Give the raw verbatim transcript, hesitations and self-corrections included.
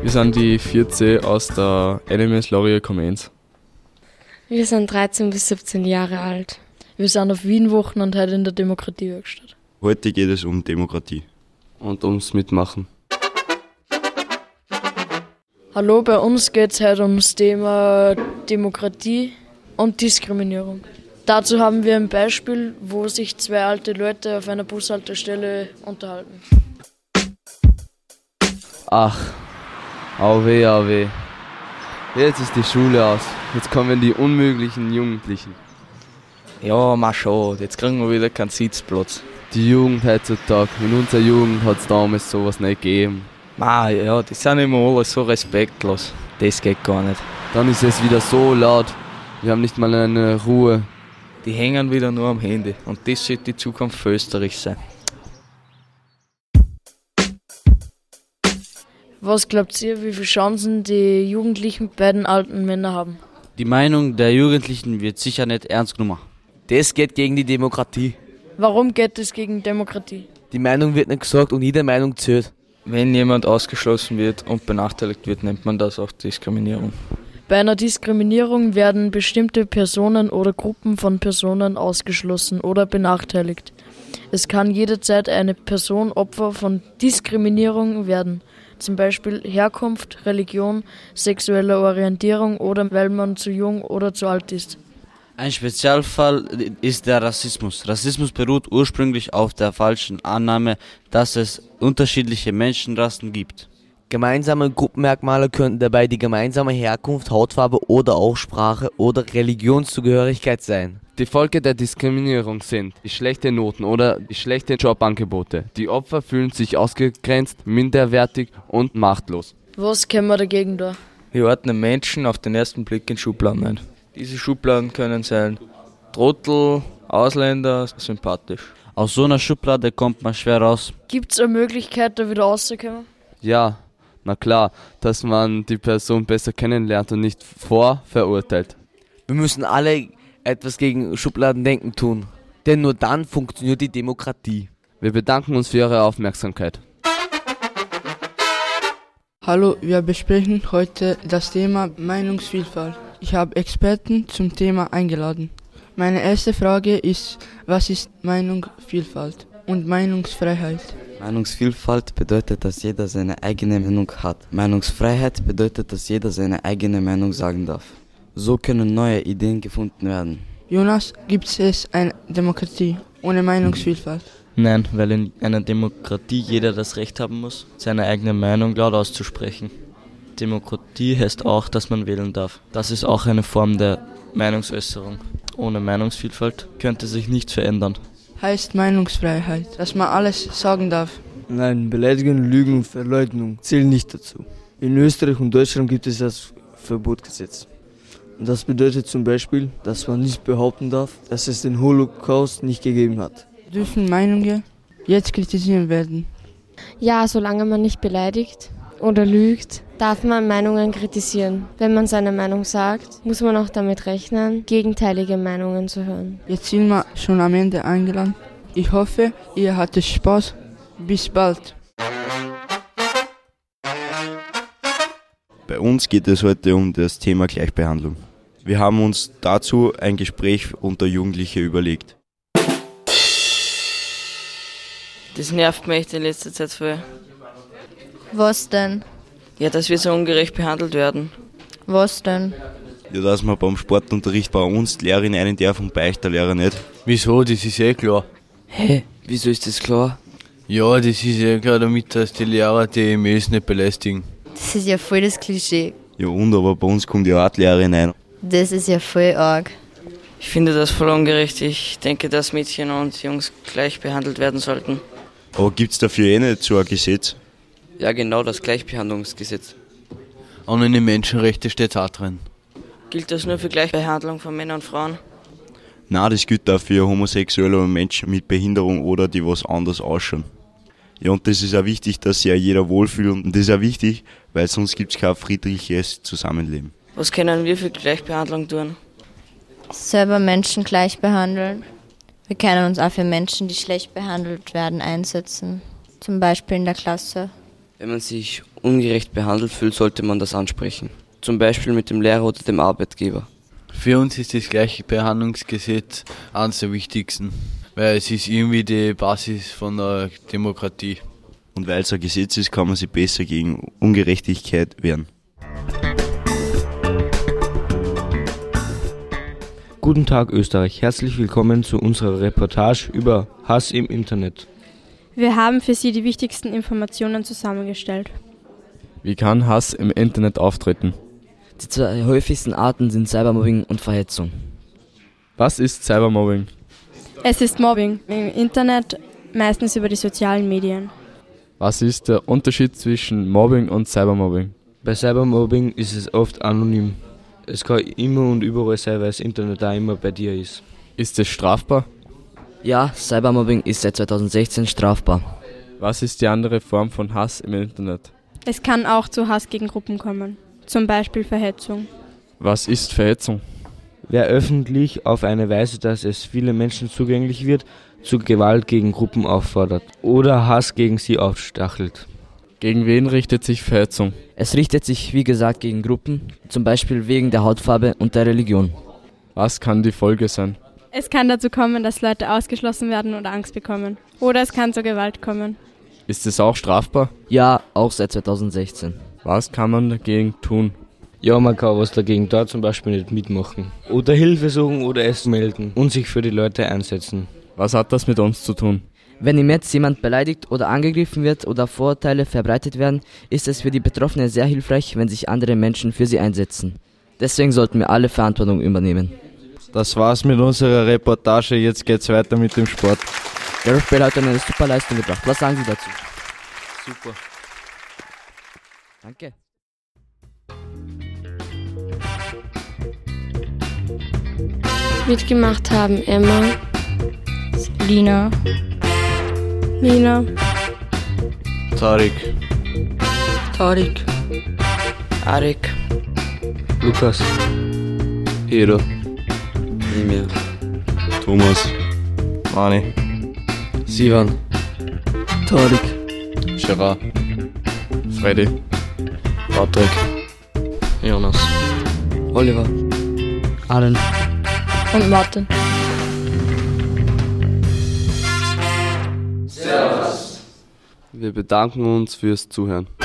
Wir sind die vier C aus der N M S Laurier Commenz. Wir sind dreizehn bis siebzehn Jahre alt. Wir sind auf Wien-Wochen und heute in der Demokratiewerkstatt. Heute geht es um Demokratie. Und ums Mitmachen. Hallo, bei uns geht es heute ums Thema Demokratie und Diskriminierung. Dazu haben wir ein Beispiel, wo sich zwei alte Leute auf einer Bushaltestelle unterhalten. Ach, au weh, au weh. Jetzt ist die Schule aus. Jetzt kommen die unmöglichen Jugendlichen. Ja, mach schon. Jetzt kriegen wir wieder keinen Sitzplatz. Die Jugend heutzutage. In unserer Jugend hat es damals sowas nicht gegeben. Ma, ja, die sind immer alle so respektlos. Das geht gar nicht. Dann ist es wieder so laut. Wir haben nicht mal eine Ruhe. Die hängen wieder nur am Handy. Und das sollte die Zukunft für Österreich sein. Was glaubt ihr, wie viele Chancen die Jugendlichen bei den alten Männern haben? Die Meinung der Jugendlichen wird sicher nicht ernst genommen. Das geht gegen die Demokratie. Warum geht es gegen Demokratie? Die Meinung wird nicht gesagt und jede Meinung zählt. Wenn jemand ausgeschlossen wird und benachteiligt wird, nennt man das auch Diskriminierung. Bei einer Diskriminierung werden bestimmte Personen oder Gruppen von Personen ausgeschlossen oder benachteiligt. Es kann jederzeit eine Person Opfer von Diskriminierung werden. Zum Beispiel Herkunft, Religion, sexuelle Orientierung oder weil man zu jung oder zu alt ist. Ein Spezialfall ist der Rassismus. Rassismus beruht ursprünglich auf der falschen Annahme, dass es unterschiedliche Menschenrassen gibt. Gemeinsame Gruppenmerkmale könnten dabei die gemeinsame Herkunft, Hautfarbe oder auch Sprache oder Religionszugehörigkeit sein. Die Folge der Diskriminierung sind die schlechten Noten oder die schlechten Jobangebote. Die Opfer fühlen sich ausgegrenzt, minderwertig und machtlos. Was können wir dagegen tun? Wir ordnen Menschen auf den ersten Blick in Schubladen ein. Diese Schubladen können sein Trottel, Ausländer, sympathisch. Aus so einer Schublade kommt man schwer raus. Gibt es eine Möglichkeit, da wieder rauszukommen? Ja, na klar, dass man die Person besser kennenlernt und nicht vorverurteilt. Wir müssen alle etwas gegen Schubladendenken tun, denn nur dann funktioniert die Demokratie. Wir bedanken uns für Ihre Aufmerksamkeit. Hallo, wir besprechen heute das Thema Meinungsvielfalt. Ich habe Experten zum Thema eingeladen. Meine erste Frage ist, was ist Meinungsvielfalt und Meinungsfreiheit? Meinungsvielfalt bedeutet, dass jeder seine eigene Meinung hat. Meinungsfreiheit bedeutet, dass jeder seine eigene Meinung sagen darf. So können neue Ideen gefunden werden. Jonas, gibt es eine Demokratie ohne Meinungsvielfalt? Nein, weil in einer Demokratie jeder das Recht haben muss, seine eigene Meinung laut auszusprechen. Demokratie heißt auch, dass man wählen darf. Das ist auch eine Form der Meinungsäußerung. Ohne Meinungsvielfalt könnte sich nichts verändern. Heißt Meinungsfreiheit, dass man alles sagen darf? Nein, Beleidigung, Lügen und Verleugnung zählen nicht dazu. In Österreich und Deutschland gibt es das Verbotgesetz. Das bedeutet zum Beispiel, dass man nicht behaupten darf, dass es den Holocaust nicht gegeben hat. Dürfen Meinungen jetzt kritisiert werden? Ja, solange man nicht beleidigt oder lügt, darf man Meinungen kritisieren. Wenn man seine Meinung sagt, muss man auch damit rechnen, gegenteilige Meinungen zu hören. Jetzt sind wir schon am Ende angelangt. Ich hoffe, ihr hattet Spaß. Bis bald. Bei uns geht es heute um das Thema Gleichbehandlung. Wir haben uns dazu ein Gespräch unter Jugendliche überlegt. Das nervt mich echt in letzter Zeit voll. Was denn? Ja, dass wir so ungerecht behandelt werden. Was denn? Ja, dass man beim Sportunterricht bei uns die Lehrerin einen darf und bei euch der Lehrer nicht. Wieso? Das ist eh klar. Hä? Wieso ist das klar? Ja, das ist ja klar, damit dass die Lehrer die E M Es nicht belästigen. Das ist ja voll das Klischee. Ja und, aber bei uns kommt ja auch die Lehrerin ein. Das ist ja voll arg. Ich finde das voll ungerecht. Ich denke, dass Mädchen und Jungs gleich behandelt werden sollten. Aber gibt es dafür eh nicht so ein Gesetz? Ja, genau, das Gleichbehandlungsgesetz. Und in den Menschenrechten steht es auch drin. Gilt das nur für Gleichbehandlung von Männern und Frauen? Nein, das gilt auch für homosexuelle Menschen mit Behinderung oder die was anders ausschauen. Ja, und das ist auch wichtig, dass sich auch jeder wohlfühlt. Und das ist auch wichtig, weil sonst gibt es kein friedliches Zusammenleben. Was können wir für Gleichbehandlung tun? Selber Menschen gleich behandeln. Wir können uns auch für Menschen, die schlecht behandelt werden, einsetzen. Zum Beispiel in der Klasse. Wenn man sich ungerecht behandelt fühlt, sollte man das ansprechen. Zum Beispiel mit dem Lehrer oder dem Arbeitgeber. Für uns ist das Gleichbehandlungsgesetz eines der wichtigsten, weil es ist irgendwie die Basis von der Demokratie. Und weil es ein Gesetz ist, kann man sich besser gegen Ungerechtigkeit wehren. Guten Tag Österreich, herzlich willkommen zu unserer Reportage über Hass im Internet. Wir haben für Sie die wichtigsten Informationen zusammengestellt. Wie kann Hass im Internet auftreten? Die zwei häufigsten Arten sind Cybermobbing und Verhetzung. Was ist Cybermobbing? Es ist Mobbing im Internet, meistens über die sozialen Medien. Was ist der Unterschied zwischen Mobbing und Cybermobbing? Bei Cybermobbing ist es oft anonym. Es kann immer und überall sein, weil das Internet auch immer bei dir ist. Ist es strafbar? Ja, Cybermobbing ist seit zweitausendsechzehn strafbar. Was ist die andere Form von Hass im Internet? Es kann auch zu Hass gegen Gruppen kommen, zum Beispiel Verhetzung. Was ist Verhetzung? Wer öffentlich auf eine Weise, dass es viele Menschen zugänglich wird, zu Gewalt gegen Gruppen auffordert oder Hass gegen sie aufstachelt. Gegen wen richtet sich Verhetzung? Es richtet sich, wie gesagt, gegen Gruppen, zum Beispiel wegen der Hautfarbe und der Religion. Was kann die Folge sein? Es kann dazu kommen, dass Leute ausgeschlossen werden oder Angst bekommen. Oder es kann zur Gewalt kommen. Ist es auch strafbar? Ja, auch seit zweitausendsechzehn. Was kann man dagegen tun? Ja, man kann was dagegen da zum Beispiel nicht mitmachen. Oder Hilfe suchen oder es melden und sich für die Leute einsetzen. Was hat das mit uns zu tun? Wenn im Netz jemand beleidigt oder angegriffen wird oder Vorurteile verbreitet werden, ist es für die Betroffenen sehr hilfreich, wenn sich andere Menschen für sie einsetzen. Deswegen sollten wir alle Verantwortung übernehmen. Das war's mit unserer Reportage, jetzt geht's weiter mit dem Sport. Gareth Bale hat eine super Leistung gebracht. Was sagen Sie dazu? Super. Danke. Mitgemacht haben Emma, Lina, Nina, Tarik, Tarik, Arik, Lukas, Edo, Emil, Thomas, Mani, Sivan, Tarik, Gerard, Freddy, Patrick, Jonas, Oliver, Allen und Martin. wir bedanken uns fürs Zuhören.